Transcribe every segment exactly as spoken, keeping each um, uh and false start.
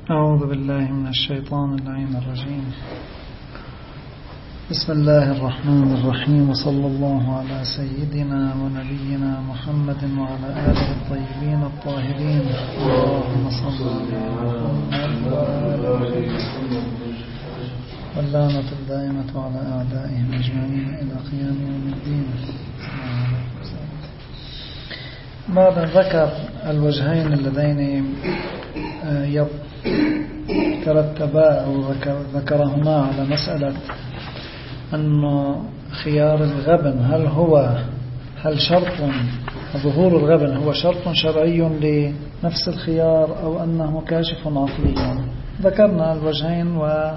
أعوذ بالله من الشيطان اللعين الرجيم. بسم الله الرحمن الرحيم، وصلى الله على سيدنا ونبينا محمد وعلى آله الطيبين الطاهرين. اللهم صل على محمد واللعنة الدائمة على أعدائهم أجمعين إلى قيام يوم الدين. بعد أن ذكر الوجهين اللذين ترتبا أو ذكرهما على مسألة أن خيار الغبن هل هو هل شرط ظهور الغبن هو شرط شرعي لنفس الخيار أو أنه كاشف عقلي. ذكرنا الوجهين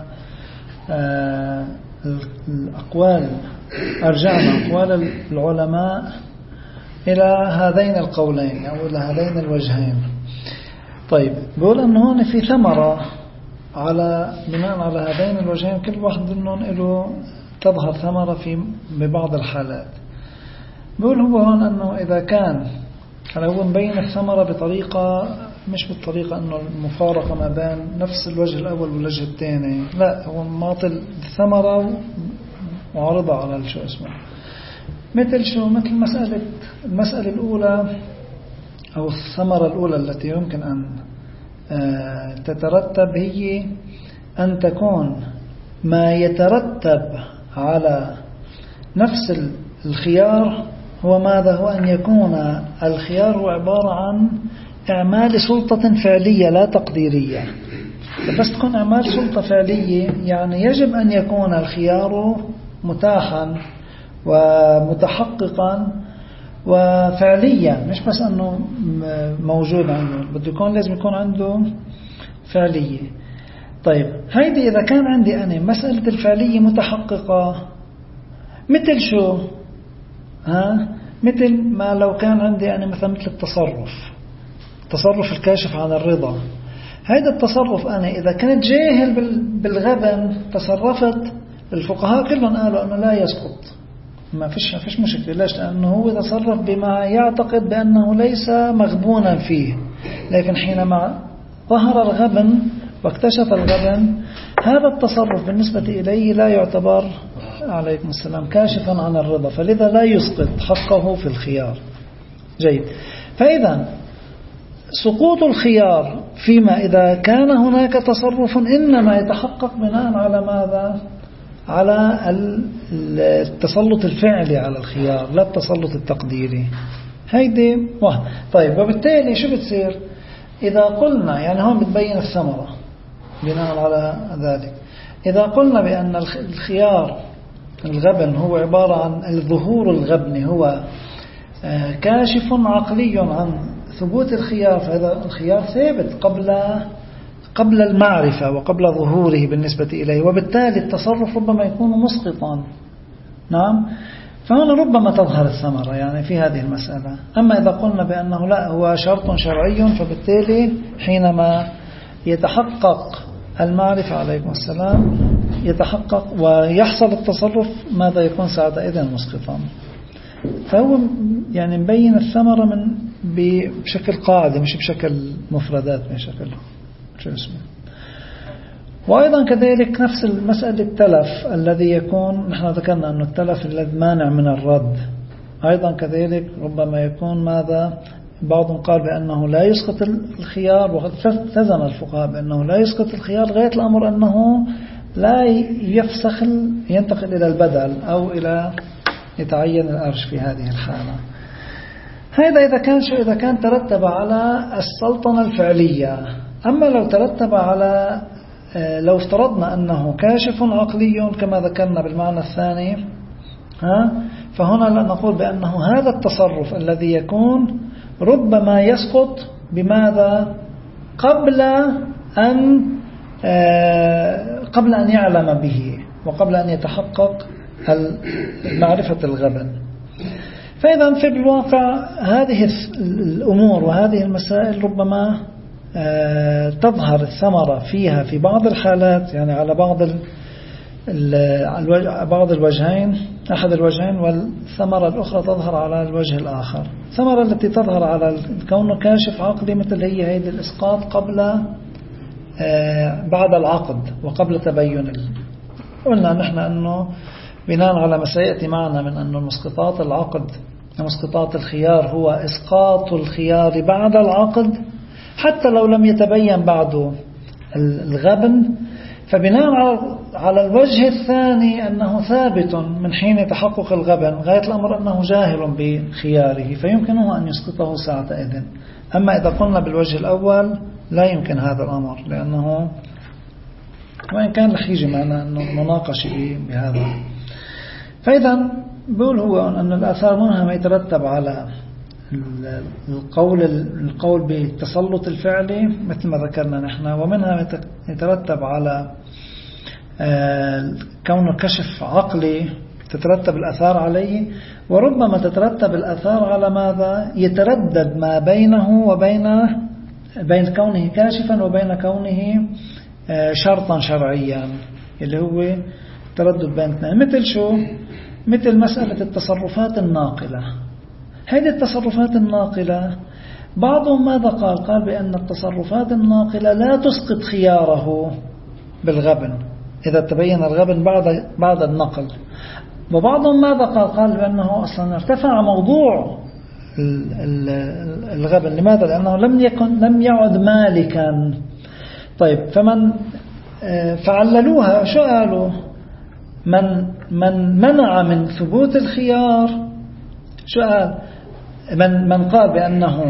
والأقوال، أرجعنا أقوال العلماء إلى هذين القولين أو إلى هذين الوجهين. طيب، بقول أن هون في ثمرة على بناء على هذين الوجهين، كل واحد منهم له تظهر ثمرة في ببعض الحالات. بقول هو هون أنه إذا كان هو مبين الثمرة بطريقة مش بالطريقة أنه المفارقة ما بين نفس الوجه الأول والوجه الثاني، لا، هو معطل الثمرة وعرضها على شو اسمه مثل شو مثل مسألة المسألة الأولى أو الثمرة الأولى التي يمكن أن تترتب هي أن تكون ما يترتب على نفس الخيار هو ماذا؟ هو أن يكون الخيار هو عبارة عن إعمال سلطة فعلية لا تقديرية. بس تكون إعمال سلطة فعلية يعني يجب أن يكون الخيار متاحا ومتحققا وفعليا، مش بس أنه موجود عنده، بده يكون لازم يكون عنده فعلية. طيب، هيدي إذا كان عندي أنا مسألة الفعلية متحققة مثل شو؟ ها؟ مثل ما لو كان عندي أنا مثلا مثل التصرف التصرف الكاشف عن الرضا. هيدا التصرف أنا إذا كنت جاهل بالغبن تصرفت، الفقهاء كلهم قالوا أنه لا يسقط، ما فيش ما فيش مشكلة. ليش؟ لأنه هو تصرف بما يعتقد بأنه ليس مغبونا فيه، لكن حينما ظهر الغبن واكتشف الغبن هذا التصرف بالنسبة إليه لا يعتبر عليكم السلام كاشفا عن الرضا، فلذا لا يسقط حقه في الخيار. جيد. فإذا سقوط الخيار فيما إذا كان هناك تصرف إنما يتحقق بناء على ماذا؟ على التسلط الفعلي على الخيار لا التسلط التقديري. هيدي واحد. طيب، وبالتالي شو بتصير إذا قلنا، يعني هون بتبين الثمرة بناء على ذلك، إذا قلنا بأن الخيار الغبن هو عبارة عن الظهور الغبني هو كاشف عقلي عن ثبوت الخيار، فهذا الخيار ثابت قبل قبل المعرفة وقبل ظهوره بالنسبة إليه، وبالتالي التصرف ربما يكون مسقطا. نعم، فهنا ربما تظهر الثمرة يعني في هذه المسألة. أما إذا قلنا بأنه لا، هو شرط شرعي، فبالتالي حينما يتحقق المعرفة عليكم السلام يتحقق ويحصل التصرف ماذا يكون ساعتها مسقطا. فهو يعني مبين الثمرة من بشكل قاعدة مش بشكل مفردات، بشكل شو اسمه. وأيضا كذلك نفس المسألة التلف الذي يكون، نحن ذكرنا أنه التلف الذي مانع من الرد، أيضا كذلك ربما يكون ماذا؟ بعضهم قال بأنه لا يسقط الخيار، وتزن الفقهاء بأنه لا يسقط الخيار لغاية الأمر أنه لا يفسخ ينتقل إلى البدل أو إلى يتعين الأرش في هذه الحالة. هذا إذا كان شو إذا كان ترتب على السلطنة الفعلية. أما لو ترتب على لو افترضنا أنه كاشف عقلي كما ذكرنا بالمعنى الثاني، ها، فهنا نقول بأنه هذا التصرف الذي يكون ربما يسقط بماذا؟ قبل أن قبل أن يعلم به وقبل أن يتحقق معرفة الغبن. فإذا في الواقع هذه الأمور وهذه المسائل ربما تظهر الثمرة فيها في بعض الحالات، يعني على بعض بعض الوجهين أحد الوجهين، والثمرة الأخرى تظهر على الوجه الآخر. الثمرة التي تظهر على كونه كاشف عقلي مثل هي هيدي الإسقاط قبل بعد العقد وقبل تبين. قلنا نحن أنه بناء على ما سيأتي معنا من أن مسقطات العقد مسقطات الخيار هو إسقاط الخيار بعد العقد حتى لو لم يتبين بعده الغبن، فبناء على الوجه الثاني أنه ثابت من حين تحقق الغبن غاية الأمر أنه جاهل بخياره فيمكنه أن يسقطه ساعتئذ. أما إذا قلنا بالوجه الأول لا يمكن هذا الأمر، لأنه وإن كان رح يجي معنا أنه مناقشة بهذا. فإذا بقول هو أن الآثار منها ما يترتب على القول القول بالتسلط الفعلي مثل ما ذكرنا نحن، ومنها ما يترتب على كونه كشف عقلي تترتب الآثار عليه، وربما تترتب الآثار على ماذا يتردد ما بينه وبين بين كونه كاشفا وبين كونه شرطا شرعيا اللي هو تردد بين اثنين. مثل شو؟ مثل مسألة التصرفات الناقلة. هذه التصرفات الناقلة بعضهم ماذا قال؟ قال بأن التصرفات الناقلة لا تسقط خياره بالغبن إذا تبين الغبن بعد بعد النقل. وبعضهم ماذا قال؟ قال بأنه أصلا ارتفع موضوع الغبن. لماذا؟ لأنه لم يكن لم يعد مالكا. طيب فمن فعللوها شو قالوا؟ من من منع من ثبوت الخيار شو قال؟ من من قال بأنه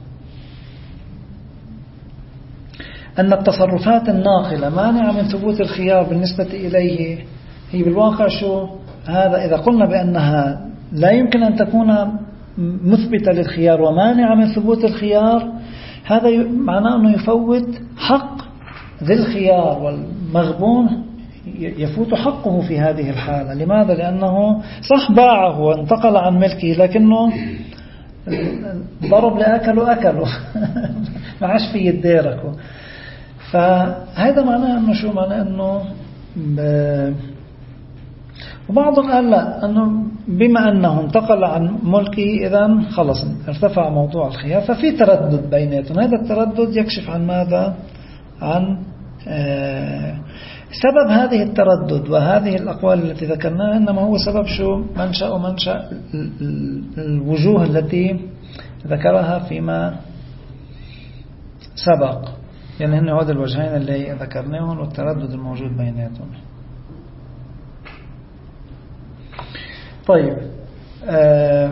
أن التصرفات الناقلة مانعة من ثبوت الخيار بالنسبة إليه، هي بالواقع شو هذا؟ إذا قلنا بأنها لا يمكن أن تكون مثبتة للخيار ومانعة من ثبوت الخيار، هذا معناه أنه يفوت حق ذي الخيار، والمغبون يفوت حقه في هذه الحالة. لماذا؟ لأنه صح باعه وانتقل عن ملكه، لكنه ضرب لأكله أكله ما عاش في يديركه. فهذا معناه أنه شو معناه أنه ب... وبعضهم قال لا، أنه بما أنه انتقل عن ملكه إذن خلص ارتفع موضوع الخيار، ففي تردد بيناتهم. هذا التردد يكشف عن ماذا؟ عن آه سبب هذه التردد وهذه الأقوال التي ذكرناها، إنما هو سبب شو؟ منشأ ومنشأ الوجوه التي ذكرها فيما سبق، يعني هن هذا الوجهين اللي ذكرناهم والتردد الموجود بيناتهم. طيب آه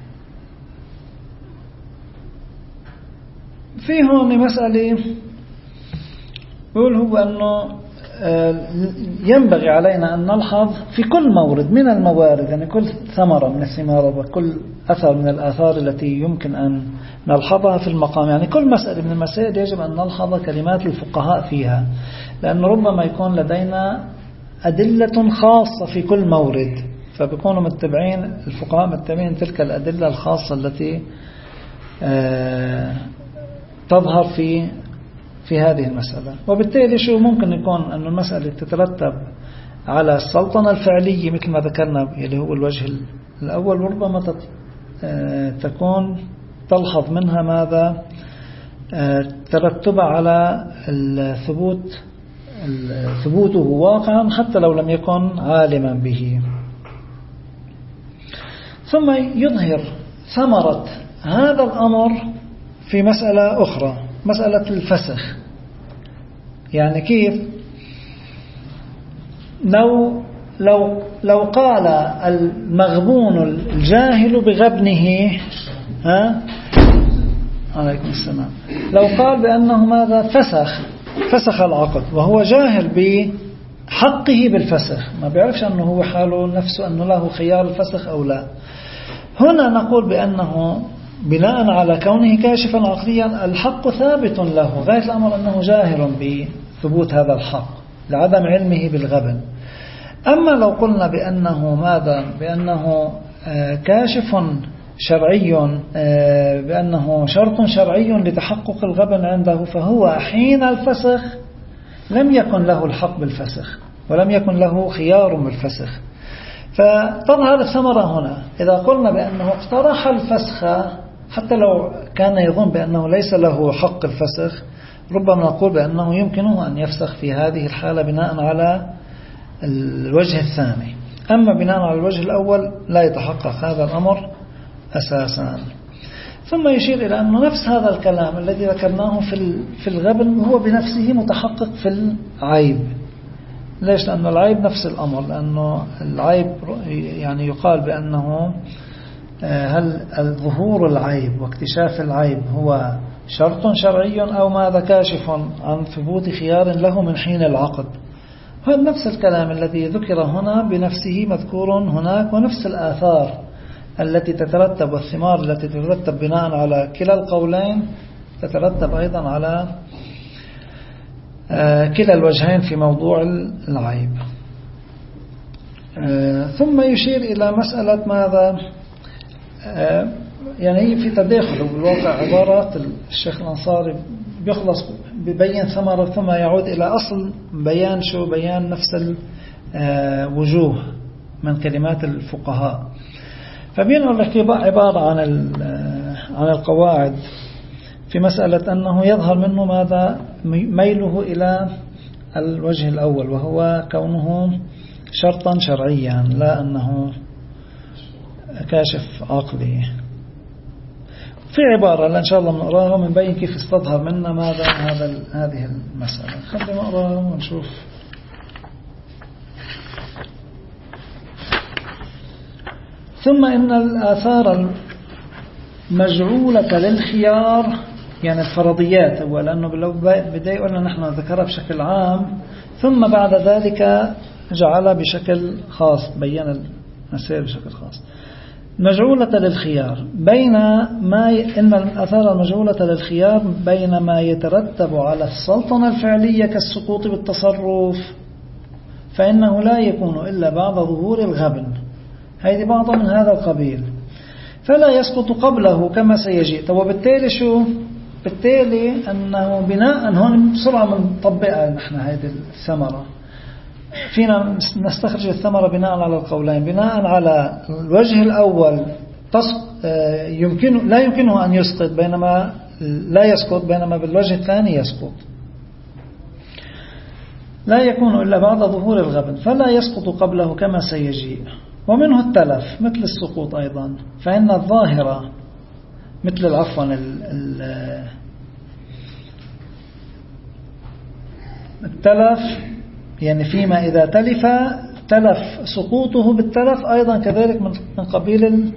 في هون مسألة يقول هو أنه ينبغي علينا أن نلحظ في كل مورد من الموارد، يعني كل ثمرة من الثمار وكل أثر من الآثار التي يمكن أن نلحظها في المقام، يعني كل مسألة من المسائل يجب أن نلحظ كلمات الفقهاء فيها، لأن ربما يكون لدينا أدلة خاصة في كل مورد، فبيكونوا متبعين الفقهاء متبعين تلك الأدلة الخاصة التي تظهر في في هذه المسألة. وبالتالي شو ممكن يكون أن المسألة تترتب على السلطنة الفعلية مثل ما ذكرنا اللي هو الوجه الأول، وربما تكون تلحظ منها ماذا؟ ترتب على الثبوت ثبوته واقعا حتى لو لم يكن عالما به. ثم يظهر ثمرة هذا الأمر في مسألة أخرى، مسألة الفسخ. يعني كيف؟ لو لو لو قال المغبون الجاهل بغبنه، ها عليكم السلام، لو قال بأنه ماذا؟ فسخ فسخ العقد وهو جاهل بحقه بالفسخ، ما بيعرفش أنه هو حاله نفسه أنه له خيار الفسخ أو لا، هنا نقول بأنه بناء على كونه كاشفا عقليا الحق ثابت له، غاية الأمر أنه جاهل بثبوت هذا الحق لعدم علمه بالغبن. أما لو قلنا بأنه ماذا؟ بأنه كاشف شرعي، بأنه شرط شرعي لتحقق الغبن عنده، فهو حين الفسخ لم يكن له الحق بالفسخ ولم يكن له خيار بالفسخ. فتظهر الثمرة هنا إذا قلنا بأنه اقترح الفسخ حتى لو كان يظن بأنه ليس له حق الفسخ، ربما نقول بأنه يمكنه أن يفسخ في هذه الحالة بناء على الوجه الثاني. أما بناء على الوجه الأول لا يتحقق هذا الأمر أساسا. ثم يشير إلى أنه نفس هذا الكلام الذي ذكرناه في الغبن هو بنفسه متحقق في العيب. ليش؟ لأن العيب نفس الأمر، لأنه العيب يعني يقال بأنه هل الظهور العيب واكتشاف العيب هو شرط شرعي أو ماذا كاشف عن ثبوت خيار له من حين العقد. هذا نفس الكلام الذي ذكر هنا بنفسه مذكور هناك، ونفس الآثار التي تترتب والثمار التي تترتب بناء على كلا القولين تترتب أيضا على كلا الوجهين في موضوع العيب. ثم يشير إلى مسألة ماذا، يعني في تداخل بالواقع عبارات الشيخ الأنصاري بيخلص ببين ثمرة ثم يعود إلى أصل بيان شو بيان نفس الوجوه من كلمات الفقهاء. فبينقل لك عبارة عن عن القواعد في مسألة أنه يظهر منه ماذا ميله إلى الوجه الأول، وهو كونه شرطا شرعيا لا أنه كاشف عقلي. في عبارة إن شاء الله نقراها ونبين كيف استظهر منا ماذا هذا هذه المسألة. خلينا نقراها ونشوف. ثم إن الآثار المجعولة للخيار، يعني الفرضيات، هو لأنه بدأ يقولنا نحن ذكرها بشكل عام ثم بعد ذلك جعلها بشكل خاص، بيّن المسائل بشكل خاص. مجعولة للخيار بين ما ي... إن الآثار المجعولة للخيار بين ما يترتب على السلطنة الفعلية كالسقوط بالتصرف، فإنه لا يكون إلا بعد ظهور الغبن، هذه بعض من هذا القبيل، فلا يسقط قبله كما سيجيء. وبالتالي شو؟ بالتالي أنه بناء هون بسرعة منطبقها نحن هذه الثمرة، فينا نستخرج الثمرة بناء على القولين. بناء على الوجه الأول يمكن لا يمكنه أن يسقط بينما لا يسقط، بينما بالوجه الثاني يسقط. لا يكون إلا بعد ظهور الغبن فلا يسقط قبله كما سيجيء. ومنه التلف مثل السقوط أيضا، فإن الظاهرة مثل العفو التلف، يعني فيما إذا تلف تلف سقوطه بالتلف أيضا كذلك من قبيل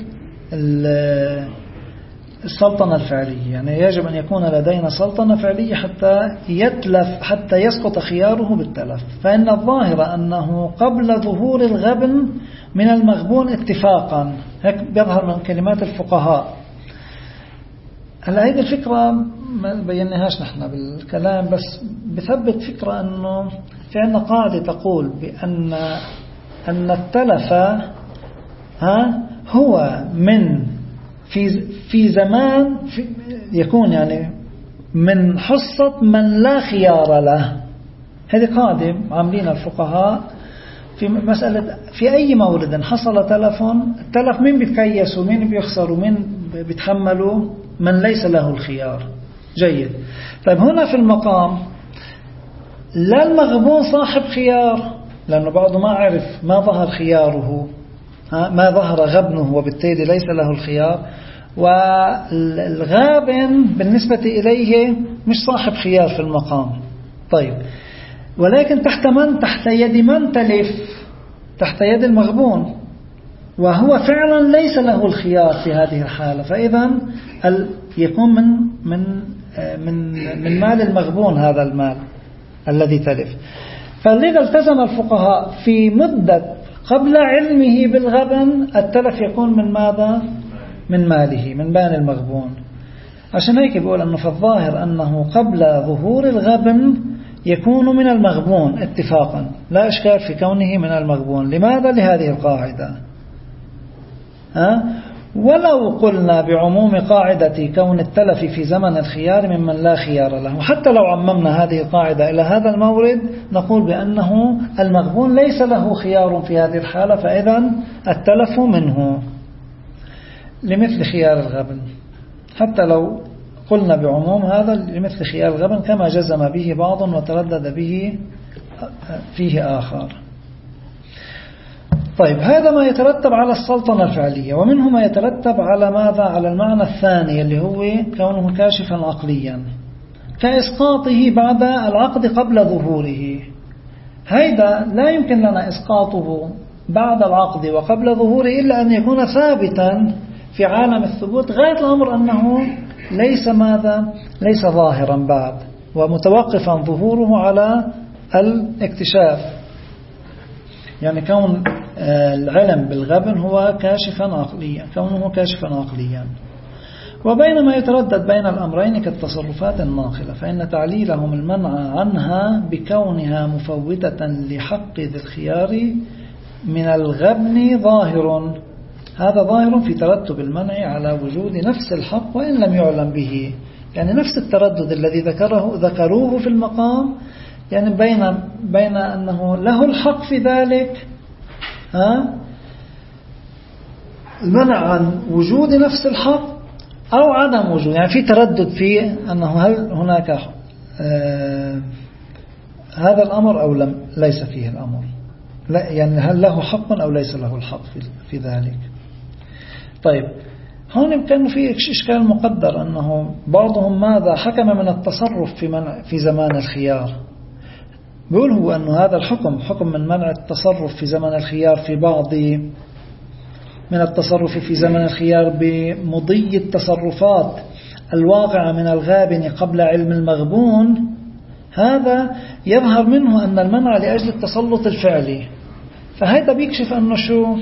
السلطنة الفعلية، يعني يجب أن يكون لدينا سلطنة فعلية حتى يتلف حتى يسقط خياره بالتلف. فإن الظاهر أنه قبل ظهور الغبن من المغبون اتفاقا، هيك بيظهر من كلمات الفقهاء. هلا هذه الفكرة ما بيناهاش نحن بالكلام، بس بثبت فكرة أنه في عندنا قاعدة تقول بأن أن التلف ها هو من في في زمان في يكون يعني من حصة من لا خيار له. هذه قاعدة عاملينها الفقهاء في مسألة في أي مورد حصل تلف، التلف مين بيتكيس ومين بيخسر ومين بيتحمله؟ من ليس له الخيار. جيد. طيب هنا في المقام لا المغبون صاحب خيار، لأنه بعضه ما عرف ما ظهر خياره، ما ظهر غبنه، وبالتالي ليس له الخيار. والغابن بالنسبة إليه مش صاحب خيار في المقام. طيب ولكن تحت من؟ تحت يد من تلف؟ تحت يد المغبون، وهو فعلا ليس له الخيار في هذه الحالة، فإذا يكون من من من من مال المغبون هذا المال الذي تلف. فلذا التزم الفقهاء في مدة قبل علمه بالغبن التلف يكون من ماذا؟ من ماله، من مال المغبون. عشان هيك بيقول أنه في الظاهر أنه قبل ظهور الغبن يكون من المغبون اتفاقا، لا إشكال في كونه من المغبون. لماذا؟ لهذه القاعدة. ها؟ ولو قلنا بعموم قاعدة كون التلف في زمن الخيار ممن لا خيار له، حتى لو عممنا هذه القاعدة إلى هذا المورد نقول بأنه المغبون ليس له خيار في هذه الحالة، فإذا التلف منه لمثل خيار الغبن. حتى لو قلنا بعموم هذا لمثل خيار الغبن كما جزم به بعض وتردد به فيه آخر. طيب هذا ما يترتب على السلطنة الفعلية. ومنه ما يترتب على ماذا؟ على المعنى الثاني اللي هو كونه كاشفا عقليا كإسقاطه بعد العقد قبل ظهوره. هذا لا يمكن لنا إسقاطه بعد العقد وقبل ظهوره إلا أن يكون ثابتا في عالم الثبوت غاية الأمر أنه ليس ماذا؟ ليس ظاهرا بعد ومتوقفا ظهوره على الاكتشاف. يعني كون العلم بالغبن هو كاشفا عقليا، كونه كاشفا عقليا. وبينما يتردد بين الأمرين كالتصرفات الناقلة فإن تعليلهم المنع عنها بكونها مفوتة لحق ذي الخيار من الغبن ظاهر. هذا ظاهر في ترتب المنع على وجود نفس الحق وإن لم يعلم به. يعني نفس التردد الذي ذكره ذكروه في المقام، يعني بين بين أنه له الحق في ذلك، ها المنع عن وجود نفس الحق أو عدم وجود. يعني في تردد في أنه هل هناك آه هذا الأمر أو لم ليس فيه الأمر، لا يعني هل له حق أو ليس له الحق في, في ذلك. طيب هون كان في إشكال مقدر أنه بعضهم ماذا حكم من التصرف في منع في زمان الخيار. بيقول هو أنه هذا الحكم حكم من منع التصرف في زمن الخيار في بعض من التصرف في زمن الخيار بمضي التصرفات الواقعة من الغابن قبل علم المغبون. هذا يظهر منه أن المنع لأجل التسلط الفعلي. فهذا بيكشف أنه شو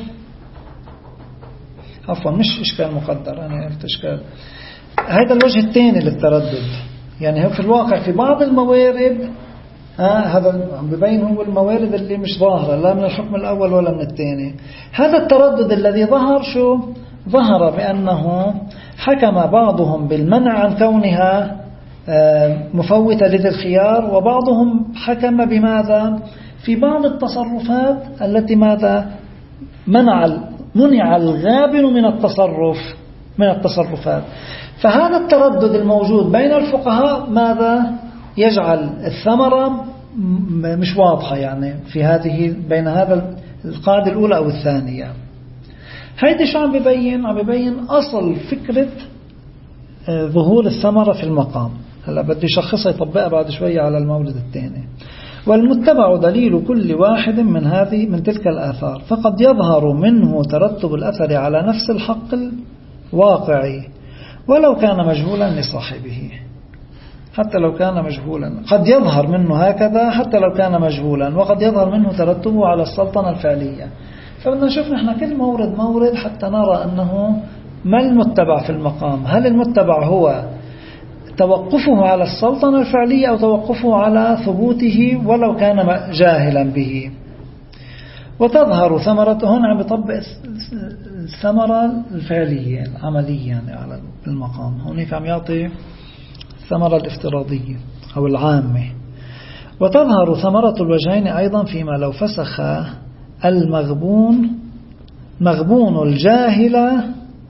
عفوا مش إشكال مقدر، أنا قلت إشكال. هذا الوجه الثاني للتردد. يعني هو في الواقع في بعض الموارد آه هذا ببين هو الموارد اللي مش ظاهرة لا من الحكم الأول ولا من الثاني. هذا التردد الذي ظهر شو ظهر بأنه حكم بعضهم بالمنع عن كونها آه مفوتة لذي الخيار، وبعضهم حكم بماذا في بعض التصرفات التي ماذا منع منع الغابن من التصرف من التصرفات. فهذا التردد الموجود بين الفقهاء ماذا يجعل الثمرة مش واضحة يعني في هذه بين هذا القاعدة الأولى أو الثانية. هيدا شو عم ببين؟ عم ببين أصل فكرة ظهور الثمرة في المقام. هلا بدي شخصها يطبقها بعد شوية على المولد الثاني. والمتبع دليل كل واحد من هذه من تلك الآثار، فقد يظهر منه ترتب الأثر على نفس الحق الواقعي ولو كان مجهولا لصاحبه. حتى لو كان مجهولا قد يظهر منه هكذا حتى لو كان مجهولا، وقد يظهر منه ترتبه على السلطنة الفعلية. فبدنا نشوف نحن كل مورد مورد حتى نرى أنه ما المتبع في المقام. هل المتبع هو توقفه على السلطنة الفعلية أو توقفه على ثبوته ولو كان جاهلا به. وتظهر ثمرته هنا عم بيطبق الثمرة الفعلية العملية يعني على المقام. هناك عم يعطي الثمرة الافتراضية أو العامة. وتظهر ثمرة الوجهين أيضا فيما لو فسخ المغبون مغبون الجاهل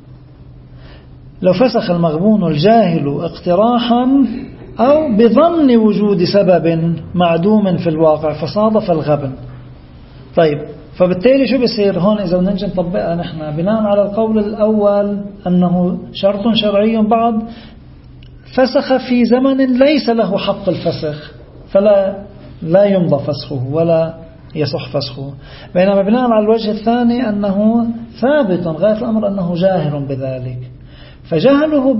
لو فسخ المغبون الجاهل اقتراحا أو بظن وجود سبب معدوم في الواقع فصادف الغبن. طيب فبالتالي شو بيصير هون إذا نجي نطبقها نحن بناء على القول الأول أنه شرط شرعي بعد فسخ في زمن ليس له حق الفسخ فلا لا يمضى فسخه ولا يصح فسخه. بينما بناء على الوجه الثاني أنه ثابت غاية الأمر أنه جاهل بذلك، فجهله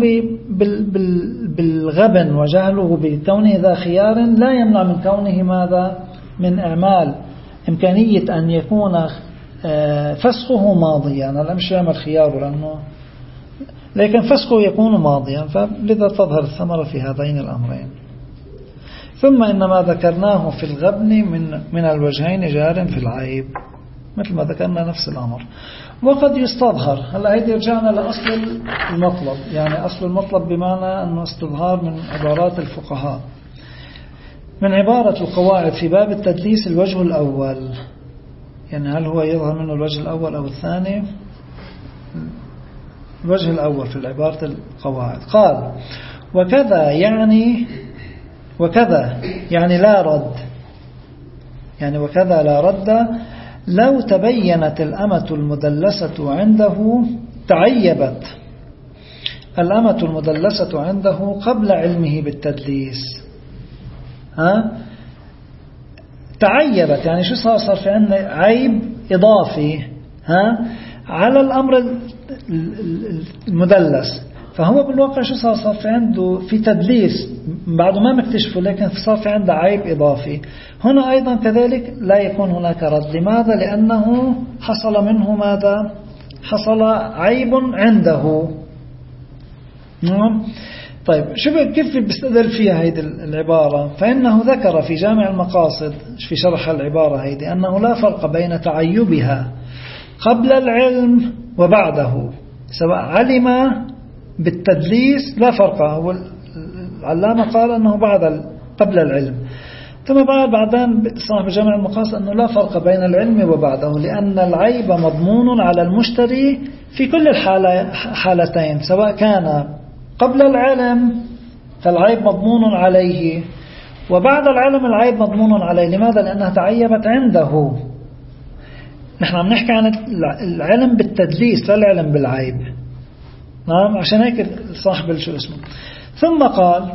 بالغبن وجهله بكونه ذا خيار لا يمنع من كونه ماذا من إعمال إمكانية أن يكون فسخه ماضيا. أنا مش يعمل خياره لأنه لكن فسخه يكون ماضيا، فلذا تظهر الثمرة في هذين الأمرين. ثم إن ما ذكرناه في الغبن من من الوجهين جار في العيب مثل ما ذكرنا نفس الأمر. وقد يستظهر هلا هيدي رجعنا لأصل المطلب، يعني أصل المطلب بمعنى أنه استظهار من عبارات الفقهاء من عبارة القواعد في باب التدليس الوجه الأول. يعني هل هو يظهر منه الوجه الأول أو الثاني؟ الوجه الأول في العبارة القواعد قال وكذا يعني وكذا يعني لا رد، يعني وكذا لا رد لو تبينت الأمة المدلسة عنده تعيبت الأمة المدلسة عنده قبل علمه بالتدليس. ها تعيبت يعني شو صار؟ صار في عندنا عيب إضافي ها على الأمر المدلس، فهو بالواقع شو صار؟ صار في عنده في تدليس بعده ما مكتشفه، لكن صار في عنده عيب إضافي. هنا أيضا كذلك لا يكون هناك رد. لماذا؟ لأنه حصل منه ماذا؟ حصل عيب عنده. نعم. طيب شو كيف بيستدل فيها هيدي العبارة؟ فإنه ذكر في جامع المقاصد في شرح العبارة هيدي أنه لا فرق بين تعيبها قبل العلم وبعده، سواء علم بالتدليس لا فرق. هو العلامة قال أنه بعد قبل العلم، ثم بعد بعدين صاحب جامع المقاصد أنه لا فرق بين العلم وبعده، لأن العيب مضمون على المشتري في كل الحالتين، سواء كان قبل العلم فالعيب مضمون عليه، وبعد العلم العيب مضمون عليه. لماذا؟ لأنها تعيبت عنده. نحن عم نحكي عن العلم بالتدليس لا العلم بالعيب. نعم. عشان هيك صاحب شو اسمه ثم قال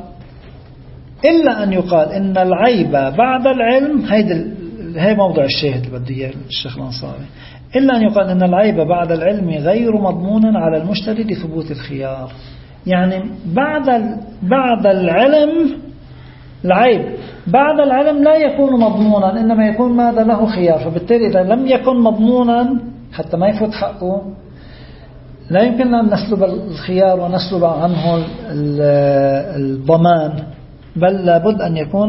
إلا أن يقال إن العيب بعد العلم، هيدا هي موضع الشاهد اللي بده اياه الشيخ الأنصاري، إلا أن يقال إن العيب بعد العلم غير مضمون على المشتري لثبوت الخيار. يعني بعد بعد العلم العيب بعد العلم لا يكون مضمونا، إنما يكون ماذا؟ له خيار. فبالتالي إذا لم يكن مضمونا حتى ما يفوت حقه لا يمكن أن نسلب الخيار ونسلب عنه الضمان، بل لابد أن يكون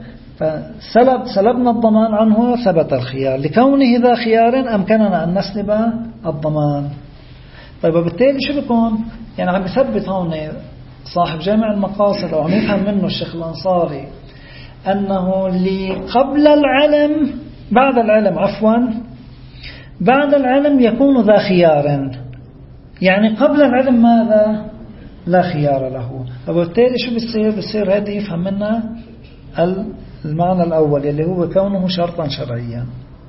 فسلب سلبنا الضمان عنه ثبت الخيار. لكونه ذا خيار أمكننا أن نسلب الضمان. طيب وبالتالي شو بيكون؟ يعني عم يثبت هون صاحب جامع المقاصد أو عم يفهم منه الشيخ الأنصاري أنه قبل العلم بعد العلم عفوا بعد العلم يكون ذا خيار، يعني قبل العلم ماذا؟ لا خيار له. وبالتالي شو بيصير؟ بيصير هذه يفهم منها المعنى الأول اللي هو كونه شرطا شرعيا.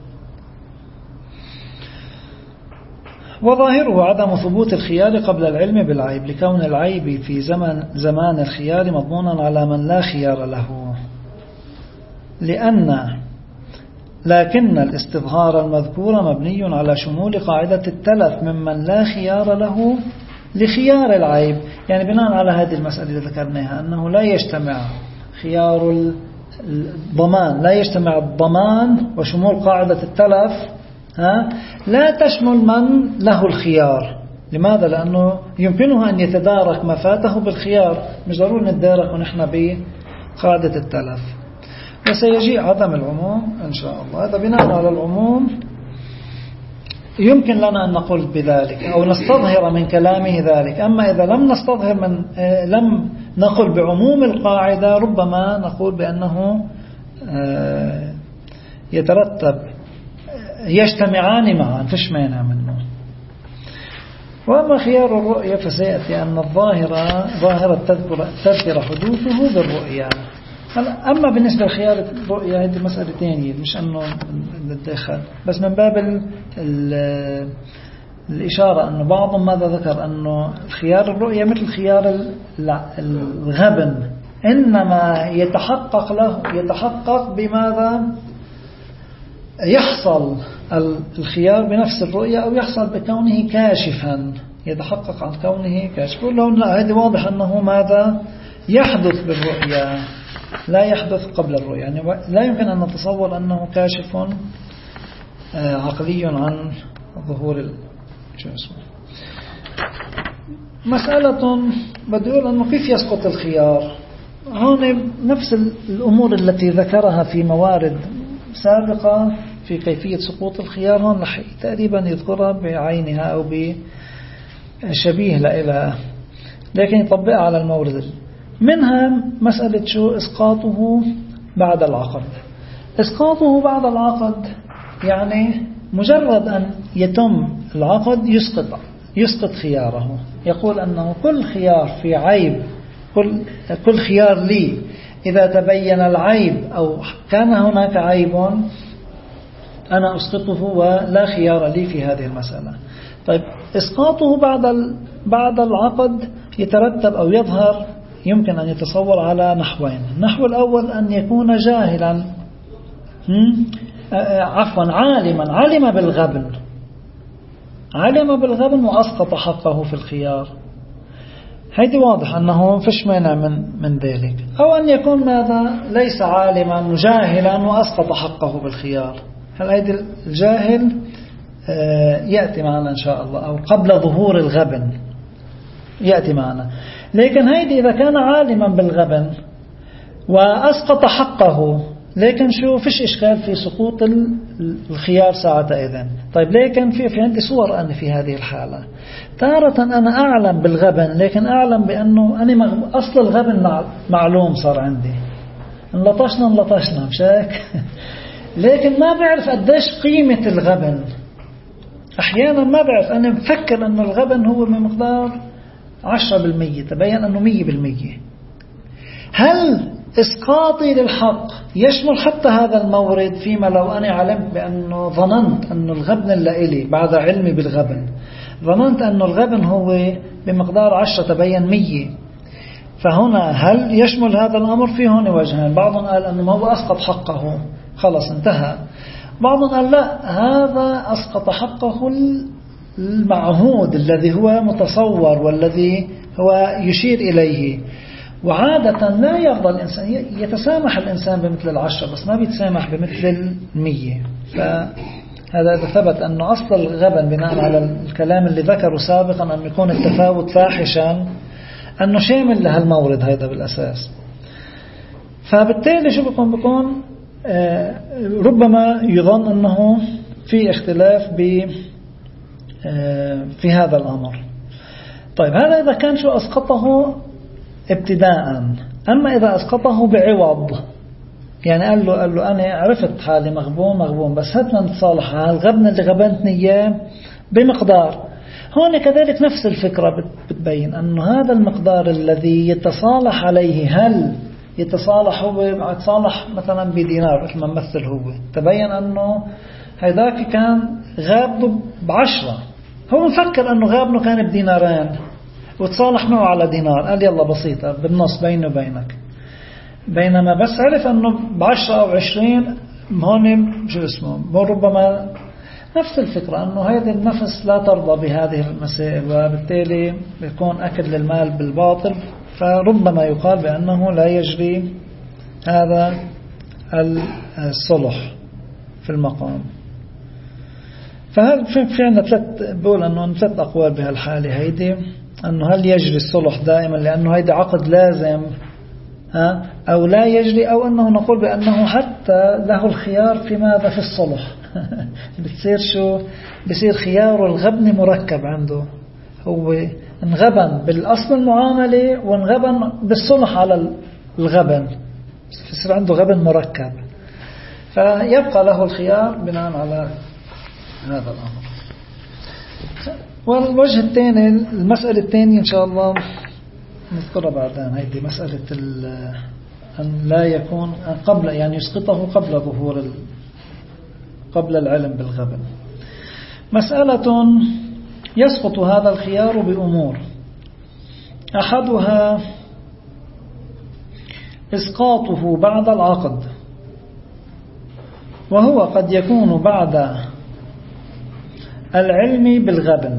وظاهره عدم ثبوت الخيار قبل العلم بالعيب، لكون العيب في زمن زمان الخيار مضمونا على من لا خيار له، لأن لكن الاستظهار المذكور مبني على شمول قاعدة التلف ممن لا خيار له لخيار العيب. يعني بناء على هذه المسألة اللي ذكرناها أنه لا يجتمع خيار الضمان لا يجتمع الضمان وشمول قاعدة التلف ها لا تشمل من له الخيار. لماذا؟ لأنه يمكنه أن يتدارك ما فاته بالخيار، مش ضروري نتدارك ونحن بقاعدة التلف. وسيجيء عدم العموم إن شاء الله. هذا بناء على العموم يمكن لنا أن نقول بذلك أو نستظهر من كلامه ذلك. أما إذا لم نستظهر من لم نقل بعموم القاعدة ربما نقول بأنه يترتب يجتمعان معا فيش مانع منه. وأما خيار الرؤية فسيأتي أن الظاهرة ظاهرة تذكر حدوثه بالرؤية. أما بالنسبة لخيار الرؤية هذه مسألة ثانية، مش أنه ندخل بس من باب ال ال الإشارة أنه بعضهم ماذا ذكر أنه خيار الرؤية مثل خيار الغبن، إنما يتحقق له يتحقق بماذا؟ يحصل الخيار بنفس الرؤية أو يحصل بكونه كاشفا، يتحقق عن كونه كاشف. يقول لا هذا واضح أنه ماذا يحدث بالرؤية لا يحدث قبل الرؤية. يعني لا يمكن أن نتصور أنه كاشف عقلي عن ظهور شو اسمه. مسألة بدي أقول أنه كيف يسقط الخيار. هون نفس الأمور التي ذكرها في موارد سابقة في كيفية سقوط الخيار هون رح تقريبا يذكرها بعينها أو بشبيه لها، لكن يطبقها على المورد. منها مسألة شو إسقاطه بعد العقد. إسقاطه بعد العقد يعني مجرد أن يتم العقد يسقط يسقط خياره، يقول أنه كل خيار في عيب، كل, كل خيار لي إذا تبين العيب أو كان هناك عيب أنا أسقطه ولا خيار لي في هذه المسألة. طيب إسقاطه بعد بعد العقد يترتب أو يظهر، يمكن أن يتصور على نحوين. النحو الأول أن يكون جاهلا، عفوا عالما، علم بالغبن، علم بالغبن وأسقط حقه في الخيار، هيدي واضح أنه فيش مانع من من ذلك. أو أن يكون ماذا ليس عالما جاهلا وأسقط حقه بالخيار. هل هيدي الجاهل يأتي معنا إن شاء الله، أو قبل ظهور الغبن يأتي معنا. لكن هيدي إذا كان عالما بالغبن وأسقط حقه، لكن شو فيش إشكال في سقوط الخيار ساعتئذ. طيب لكن في في عندي صور أنا في هذه الحالة، تارة أنا أعلم بالغبن لكن أعلم بأنه أنا أصل الغبن معلوم صار عندي، انلطشنا انلطشنا مش هيك لكن ما بعرف قديش قيمة الغبن. أحيانا ما بعرف، أنا بفكر أن الغبن هو بمقدار عشرة بالمية، تبين أنه مية بالمية. هل إسقاطي للحق يشمل حتى هذا المورد؟ فيما لو أنا علمت بأنه ظننت أن الغبن اللي إلي بعد علمي بالغبن، ظننت أن الغبن هو بمقدار عشرة تبين مية، فهنا هل يشمل هذا الأمر؟ فيه هنا وجهان. بعضهم قال أنه ما هو أسقط حقه خلص انتهى، بعضهم قال لا، هذا أسقط حقه المعهود الذي هو متصور والذي هو يشير إليه. وعادة لا يرضى الإنسان، يتسامح الإنسان بمثل العشرة بس ما بيتسامح بمثل المية. فهذا إذا ثبت أنه أصل الغبن بناء على الكلام اللي ذكره سابقا أن يكون التفاوت فاحشا، أنه شامل لهالمورد هذا بالأساس. فبالتالي شو بيكون بيكون آه ربما يظن أنه في اختلاف ب آه في هذا الأمر. طيب هذا إذا كان شو أسقطه ابتداء. أما إذا أسقطه بعوض، يعني قال له, قال له أنا عرفت حالي مغبون مغبون بس هات نتصالح على الغبن اللي غبنتني إياه بمقدار. هون كذلك نفس الفكرة بتبين أنه هذا المقدار الذي يتصالح عليه، هل يتصالح هو يتصالح مثلا بدينار مثل ما مثل هو، تبين أنه هيداك كان غابه بعشرة، هو مفكر أنه غابنه كان بدينارين وتصالح معه على دينار، قال يلا بسيطة بالنص بيني وبينك. بينما بس عرف أنه بعشرة أو عشرين، هون شو اسمه ربما نفس الفكرة أنه هذه النفس لا ترضى بهذه المسائل، وبالتالي يكون أكل للمال بالباطل، فربما يقال بأنه لا يجري هذا الصلح في المقام. فهل في عندنا ثلاث بقول أنه ثلاث أقوال بهالحالة هيدي، أنه هل يجري الصلح دائما لأنه هيدا عقد لازم ها أو لا يجري، أو أنه نقول بأنه حتى له الخيار في ماذا في الصلح بتصير شو بصير خيار الغبن مركب عنده، هو انغبن بالأصل المعاملة وانغبن بالصلح على الغبن، بصير عنده غبن مركب، فيبقى له الخيار بناء على هذا الأمر. والوجه الثاني، المسألة الثانية إن شاء الله نذكرها بعدين، هذه مسألة أن لا يكون قبل، يعني يسقطه قبل ظهور قبل العلم بالغبن. مسألة يسقط هذا الخيار بأمور، أحدها إسقاطه بعد العقد، وهو قد يكون بعد العلم بالغبن،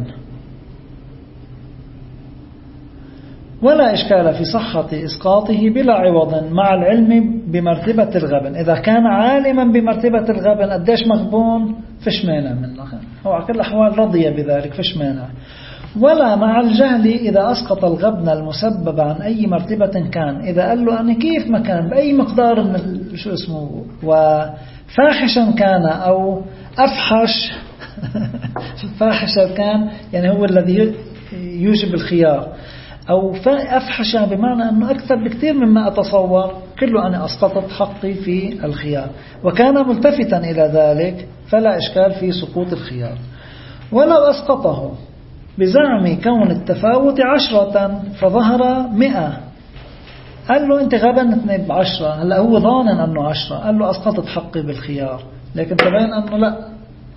ولا إشكال في صحة إسقاطه بلا عوض مع العلم بمرتبة الغبن. إذا كان عالما بمرتبة الغبن قديش مغبون فيش مانع منه، هو على كل الأحوال رضي بذلك فيش مانع. ولا مع الجهل إذا أسقط الغبن المسبب عن أي مرتبة كان، إذا قال له أنا كيف ما كان بأي مقدار من شو اسمه وفاحشا كان أو أفحش فاحشا كان، يعني هو الذي يوجب الخيار، أو أفحش بمعنى أنه أكثر بكثير مما أتصور، كله أنا أسقطت حقي في الخيار، وكان ملتفتا إلى ذلك فلا إشكال في سقوط الخيار. ولو أسقطه بزعم كون التفاوت عشرة فظهر مئة. قال له أنت غبنتني بعشرة، هلأ هو ظانن أنه عشرة، قال له أسقطت حقي بالخيار، لكن تبين أنه لا،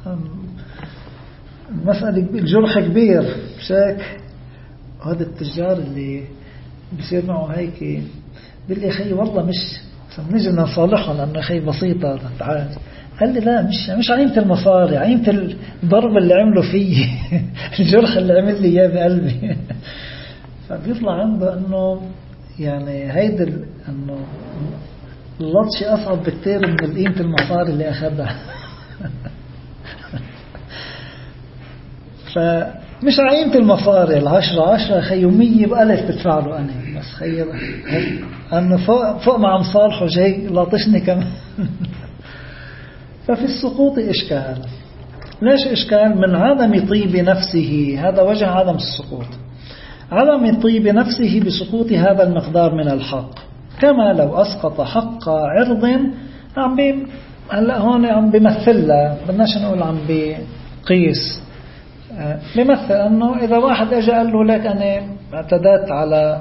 المسألة الجرح كبير. مشاك هذا التجار اللي بيصير معه هيك بيقول لي أخي والله مش نجي نصالحهم لأنه أخي بسيطة تعال. قال لي لا، مش مش عيمة المصاري، عيمة الضرب اللي عمله فيه الجرح اللي عمل لي إياه بقلبي. فبيطلع عنده أنه يعني هيدا أنه اللطش أصعب بكتير من قيمة المصاري اللي أخذها. فمش عيمة المصاري العشرة عشرة خي ومية بألف بدفع له أنا، بس خي أنه فوق, فوق مع مصالحه جاي لاطشني كمان. ففي السقوط إشكال. ليش إشكال؟ من عدم طيب نفسه، هذا وجه عدم السقوط، عدم طيب نفسه بسقوط هذا المقدار من الحق، كما لو أسقط حق عرض عم بي هلا هون عم بيمثل له، بدناش نقول عم بقيس، بيمثل أنه إذا واحد أجى قال له لك أنا اعتدت على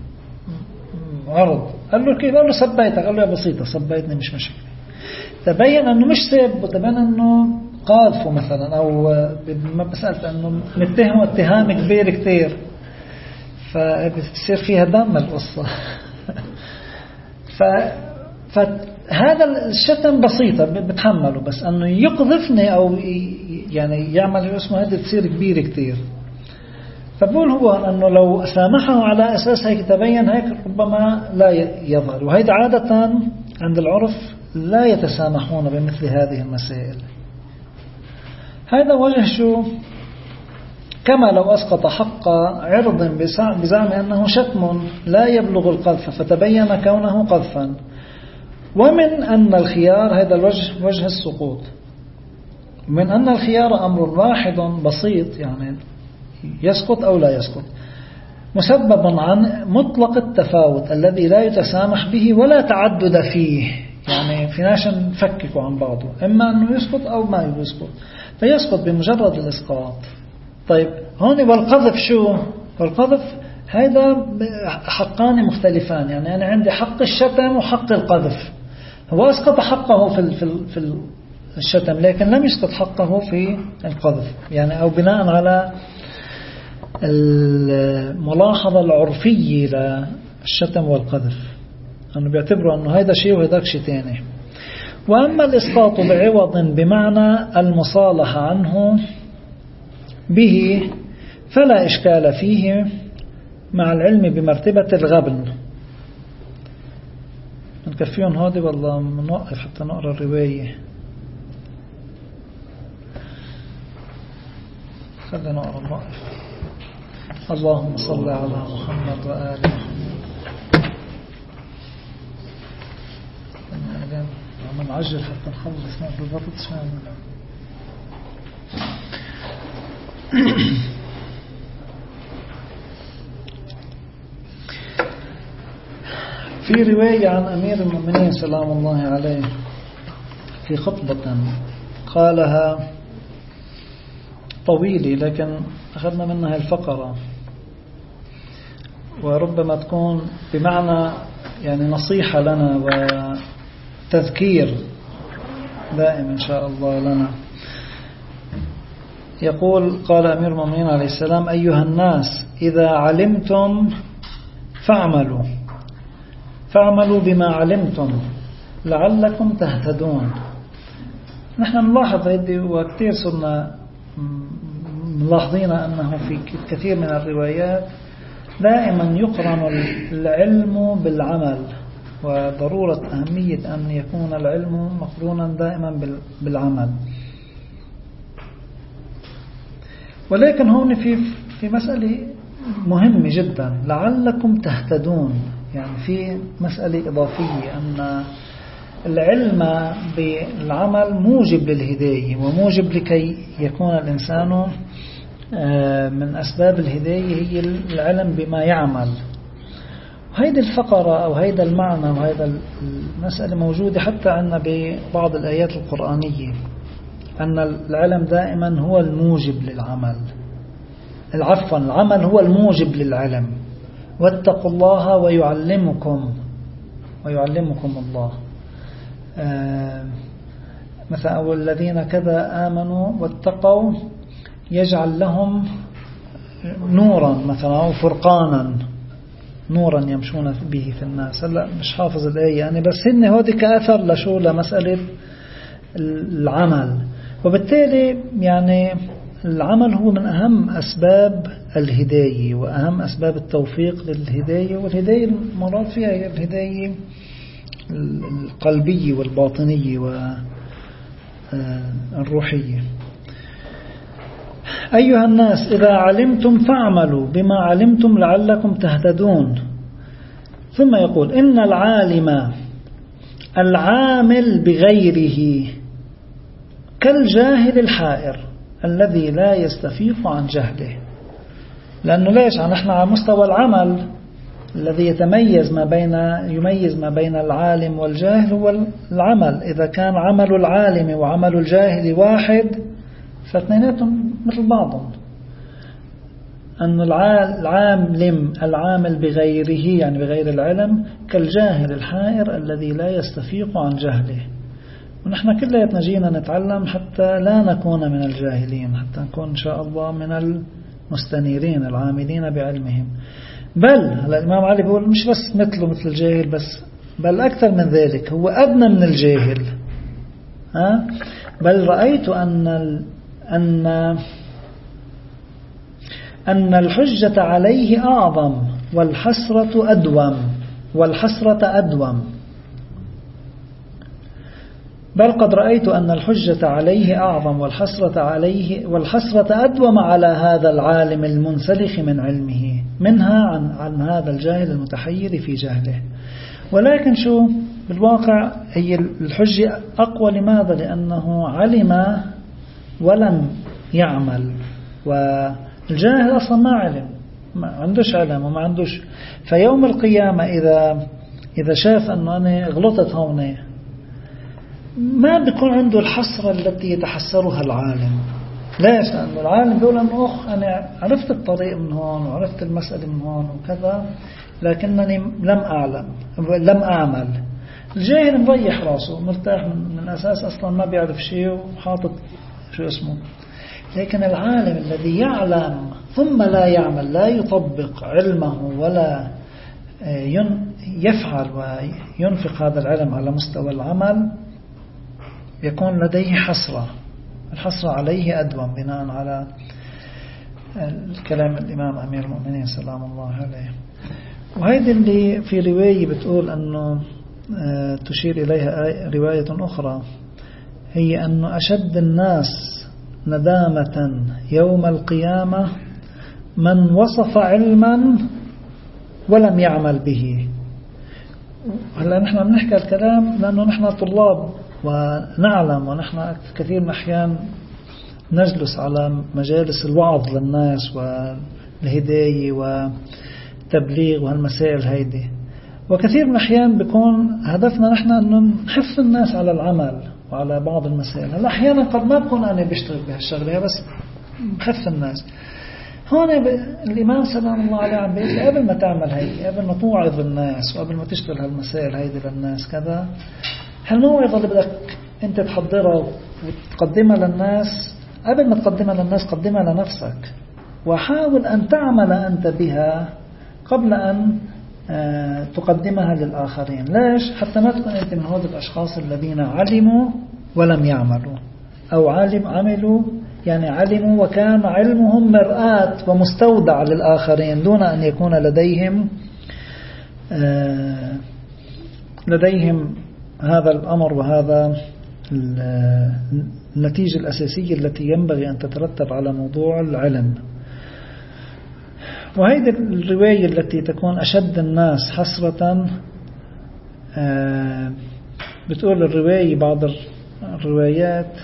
عرض، قال له كيف؟ قال له سبيتك، قال له يا بسيطة سبيتني مش مشكلة، تبين أنه مش سب، تبين أنه قاذفه مثلا، أو مسألة أنه نتهمه اتهام كبير كتير، فبتصير فيها دم القصة. ف... فهذا الشتم بسيطة بتحمله، بس أنه يقذفني أو يعني يعمل اسمه هذا تصير كبير كتير. فبقول هو أنه لو سامحه على أساس هيك تبين هيك ربما لا يظهر، وهيدا عادة عند العرف لا يتسامحون بمثل هذه المسائل. هذا وجه شو؟ كما لو أسقط حق عرض بزعم أنه شتم لا يبلغ القذف فتبين كونه قذفا. ومن أن الخيار، هذا الوجه وجه السقوط، من أن الخيار أمر واحد بسيط، يعني يسقط أو لا يسقط، مسبب عن مطلق التفاوت الذي لا يتسامح به ولا تعدد فيه، يعني فيناش نفككوا عن بعضه، إما أنه يسقط أو ما يسقط، فيسقط بمجرد الإسقاط. طيب هون والقذف شو؟ والقذف هذا حقان مختلفان، يعني أنا عندي حق الشتم وحق القذف، هو أسقط حقه في في في الشتم لكن لم يسقط حقه في القذف، يعني أو بناء على الملاحظة العرفية للشتم والقذف أنه بيعتبروا أنه هذا شيء وهذاك شيء تاني. وأما الإسقاط بعوض بمعنى المصالحة عنه به فلا إشكال فيه مع العلم بمرتبة الغبن. نكفيهم هذه والله نوقف حتى نقرأ الرواية، خلينا نقرأ نوقف. اللهم صل على محمد وآل محمد. عم نعجل حتى نخلص ما بالضبط شان. في رواية عن أمير المؤمنين سلام الله عليه في خطبة قالها طويلة لكن أخذنا منها الفقرة، وربما تكون بمعنى يعني نصيحة لنا وتذكير دائم إن شاء الله لنا. يقول قال أمير المؤمنين عليه السلام: أيها الناس إذا علمتم فاعملوا فاعملوا بما علمتم لعلكم تهتدون. نحن نلاحظ هذه وكثير صرنا ملاحظين أنه في كثير من الروايات دائما يقرن العلم بالعمل، وضرورة أهمية أن يكون العلم مقرونا دائما بالعمل. ولكن هون في في مسألة مهمة جدا، لعلكم تهتدون، يعني في مسألة إضافية أن العلم بالعمل موجب للهداية وموجب لكي يكون الإنسان من أسباب الهداية هي العلم بما يعمل. وهيدا الفقرة أو هيدا المعنى وهيدا المسألة موجودة حتى عندنا ببعض الآيات القرآنية، أن العلم دائما هو الموجب للعمل. العفو العمل هو الموجب للعلم. واتقوا الله ويعلمكم ويعلمكم الله. آه مثلا والذين كذا آمنوا واتقوا يجعل لهم نورا مثلا أو فرقانا نورا يمشون به في الناس. هلا مش حافظ الآية يعني، بس هن هودي كأثر لشو لمسألة العمل. وبالتالي يعني العمل هو من أهم أسباب الهداية وأهم أسباب التوفيق للهداية. والهداية المراد فيها هي الهداية القلبية والباطنية والروحية. أيها الناس إذا علمتم فاعملوا بما علمتم لعلكم تهتدون. ثم يقول إن العالم العامل بغيره كالجاهل الحائر الذي لا يستفيق عن جهله. لأنه ليش نحن على مستوى العمل الذي يتميز ما بين يميز ما بين العالم والجاهل هو العمل. إذا كان عمل العالم وعمل الجاهل واحد فاثنيناتهم مثل بعضهم. أن العالم العامل بغيره يعني بغير العلم كالجاهل الحائر الذي لا يستفيق عن جهله. ونحن كلنا جينا نتعلم حتى لا نكون من الجاهلين، حتى نكون إن شاء الله من المستنيرين العاملين بعلمهم. بل الإمام علي بيقول مش بس مثله مثل الجاهل بس، بل أكثر من ذلك هو أدنى من الجاهل. ها؟ بل رأيت أن أن أن الحجة عليه أعظم والحسرة أدوم والحسرة أدوم. بل قد رأيت أن الحجة عليه أعظم والحسرة عليه والحسرة أدوم على هذا العالم المنسلخ من علمه منها عن عن هذا الجاهل المتحير في جهله. ولكن شو بالواقع هي الحجة أقوى. لماذا؟ لأنه علم ولم يعمل، والجاهل أصلا ما علم، ما عندوش علم وما عندوش. فيوم القيامة إذا إذا شاف أنه أنا غلطت هون ما بيكون عنده الحسرة التي يتحسرها العالم. ليش؟ لأنه العالم بيقول أنه أخ أنا عرفت الطريق من هون وعرفت المسألة من هون وكذا لكنني لم أعلم لم أعمل. الجاهل مريح راسه مرتاح من أساس أصلا ما بيعرف شيء وحاطط شو اسمه. لكن العالم الذي يعلم ثم لا يعمل لا يطبق علمه ولا يفعل وينفق هذا العلم على مستوى العمل يكون لديه حسرة. الحسرة عليه أدوم بناء على الكلام الإمام أمير المؤمنين سلام الله عليه. وهذه اللي في رواية بتقول أنه تشير إليها رواية أخرى، هي أنه أشد الناس ندامة يوم القيامة من وصف علما ولم يعمل به. هلا نحن بنحكي الكلام لأنه نحن طلاب ونعلم، ونحن كثير من الأحيان نجلس على مجالس الوعظ للناس والهداية والتبليغ وهالمسائل هيدي. وكثير من الأحيان بيكون هدفنا نحن أنه نحث الناس على العمل وعلى بعض المسائل. هلا أحيانا قد ما بكون أنا بشتغل بهالشغلة بس بحث الناس. هون الإمام سلام الله عليه عم بيقول قبل ما تعمل هيدي، قبل ما توعظ الناس وقبل ما تشتغل هالمسائل هيدي للناس كذا، هالموعظة اللي بدك أنت تحضرها وتقدمها للناس قبل ما تقدمها للناس قدمها لنفسك، وحاول أن تعمل أنت بها قبل أن تقدمها للآخرين. ليش؟ حتى ما تكون أنت من هؤلاء الأشخاص الذين علموا ولم يعملوا، أو علم عملوا يعني علموا وكان علمهم مرآة ومستودع للآخرين دون أن يكون لديهم لديهم هذا الأمر وهذا النتيجة الأساسية التي ينبغي أن تترتب على موضوع العلم. وهذه الرواية التي تكون أشد الناس حسرة، بتقول الرواية بعض الروايات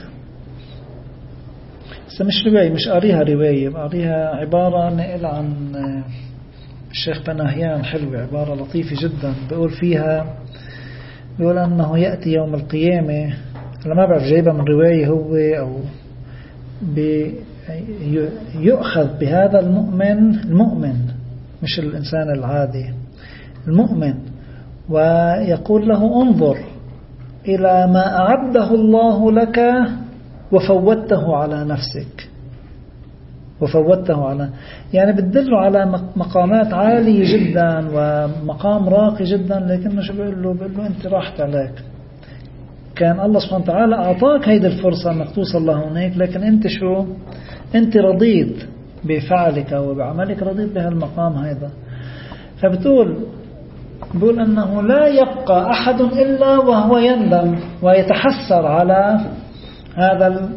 مش رواية مش قاريها رواية قاريها عبارة نقل عن الشيخ بناهيان حلوة، عبارة لطيفة جدا بيقول فيها بيقول أنه يأتي يوم القيامة. أنا ما بعرف جايبها من رواية هو أو يؤخذ بهذا المؤمن المؤمن مش الإنسان العادي المؤمن ويقول له انظر إلى ما أعده الله لك وفوته على نفسك وفوته على يعني بتدل على مقامات عالية جدا ومقام راقي جدا لكنه شو بيقول له بيقول له أنت راحت عليك كان الله سبحانه وتعالى أعطاك هيدا الفرصة أنك توصل لهونيك لكن أنت شو أنت رضيت بفعلك وبعملك رضيت بهالمقام هذا فبتقول بيقول أنه لا يبقى أحد إلا وهو يندم ويتحسر على هذا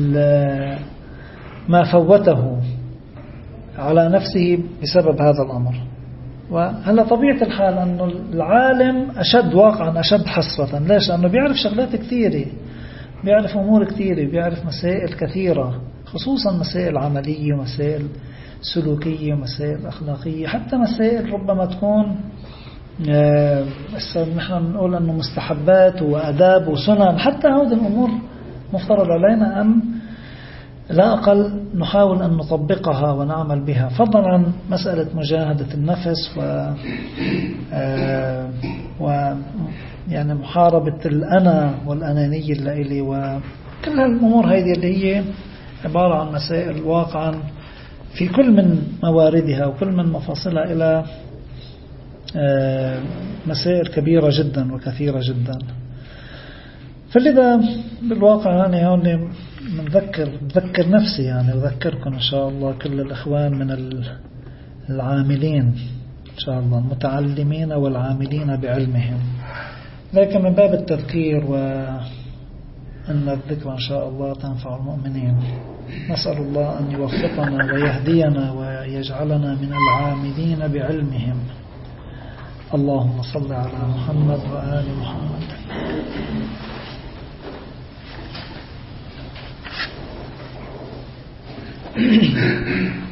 ما فوته على نفسه بسبب هذا الأمر وهلا طبيعة الحال أنه العالم أشد واقعا أشد حسرة ليش؟ لأنه بيعرف شغلات كثيرة بيعرف أمور كثيرة بيعرف مسائل كثيرة خصوصا مسائل عملية ومسائل سلوكية ومسائل أخلاقية حتى مسائل ربما تكون آه نحن نقول أنه مستحبات وأداب وسنن حتى هذه الأمور مفترض علينا أن لا أقل نحاول أن نطبقها ونعمل بها فضلا عن مسألة مجاهدة النفس و, آه و يعني محاربة الأنا والأنانية اللي وكل هالأمور هذه اللي هي عبارة عن مسائل واقعا في كل من مواردها وكل من مفاصلها إلى مسائل كبيرة جدا وكثيرة جدا فلذا بالواقع يعني هون نذكر بذكر نفسي يعني وذكركم إن شاء الله كل الإخوان من العاملين إن شاء الله المتعلمين والعاملين بعلمهم لكن من باب التذكير وأن الذكر إن شاء الله تنفع المؤمنين نسأل الله أن يوفقنا ويهدينا ويجعلنا من العاملين بعلمهم اللهم صل على محمد وآل محمد